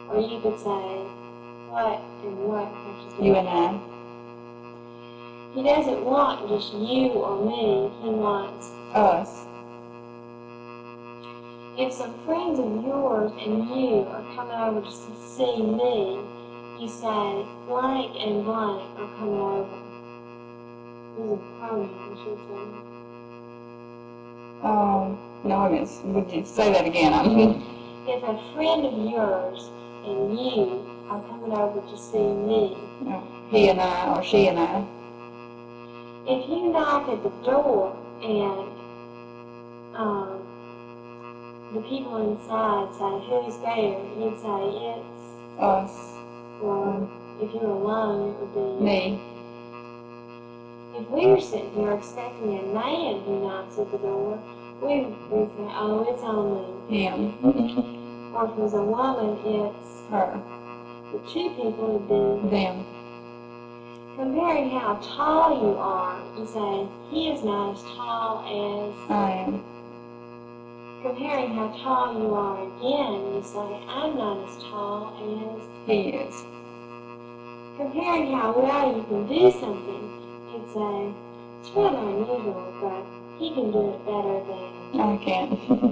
Or you could say, what and what have to do? You and I. He doesn't want just you or me. He wants us. If some friends of yours and you are coming over to see me, you say, blank and blank are coming over. These are pronouns, you say. No, I mean, would you say that again? If a friend of yours and you are coming over to see me, he and I, or she and I. If you knock at the door and the people inside say, who's there? You'd say, it's us. Or if you're alone, it would be me. If we were sitting here expecting a man who knocks at the door, we'd say, oh, it's only him. Or if it was a woman, it's her. The two people would be them. Comparing how tall you are, you say, he is not as tall as I am. Comparing how tall you are again, you say, I'm not as tall as he is. Comparing how well you can do something, you'd say, it's rather unusual, but he can do it better than I can.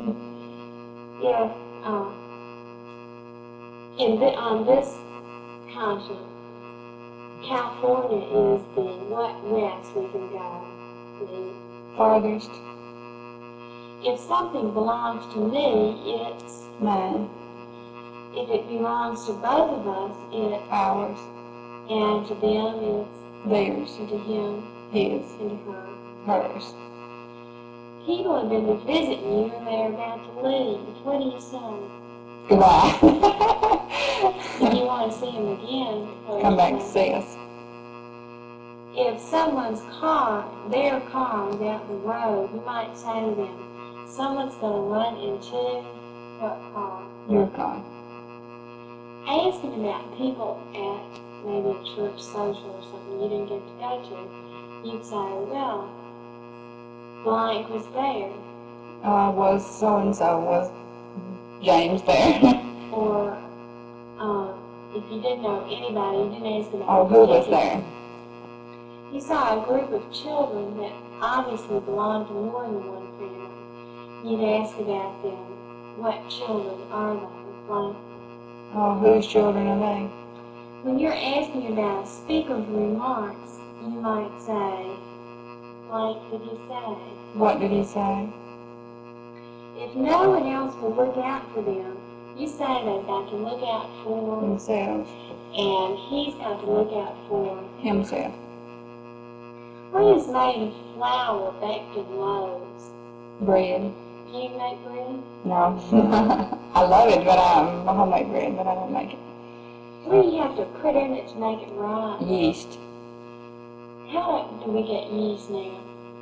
On this continent, California is the west we can go, the farthest. If something belongs to me, it's mine. If it belongs to both of us, it's ours. And to them, it's theirs. And to him, his. And to her, hers. People have been to visit you and they're about to leave. What do you say? Goodbye. If you want to see them again, come back to see us. If someone's car, their car is out the road, you might say to them, someone's going to run into what car? Your car. Asking about people at maybe a church social or something you didn't get to go to, you'd say, well, blank was there. Was so-and-so, was James there. Or if you didn't know anybody, you didn't ask about who was there. You saw a group of children that obviously belonged to more than one family. You'd ask about them. What children are they? Blank. Whose children are they? When you're asking about a speaker's remarks, you might say, blank did he say? What did he say? If no one else will look out for them, you say they've got to look out for themselves. And he's got to look out for himself. What is made of flour baked in loaves? Bread. Do you make bread? No. I love it, but I'm homemade bread, but I don't make it. What do you have to put in it to make it rise? Yeast. How do we get yeast now?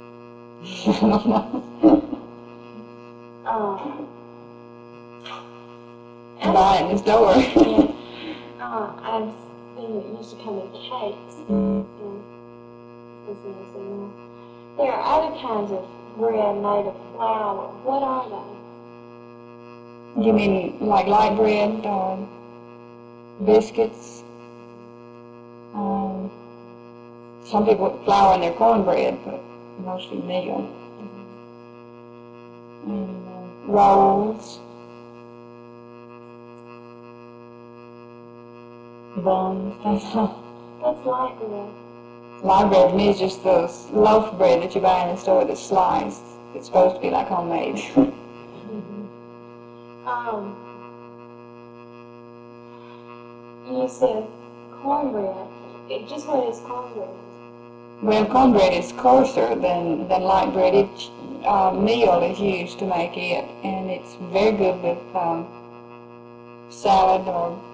Buy it in the store. I've seen it used to come in cakes. There are other kinds of bread made of flour. What are they? You mean like light bread or biscuits? Some people put flour in their cornbread, but mostly meal. And rolls. Buns. That's light bread. Light bread to me is just the loaf bread that you buy in the store that's sliced. It's supposed to be like homemade. You said cornbread. Just what is cornbread? Well, cornbread is coarser than light bread. Each meal is used to make it, and it's very good with salad or